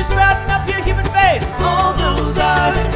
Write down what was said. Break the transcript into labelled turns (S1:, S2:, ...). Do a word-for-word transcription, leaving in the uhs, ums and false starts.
S1: sprouting up your human face. All those eyes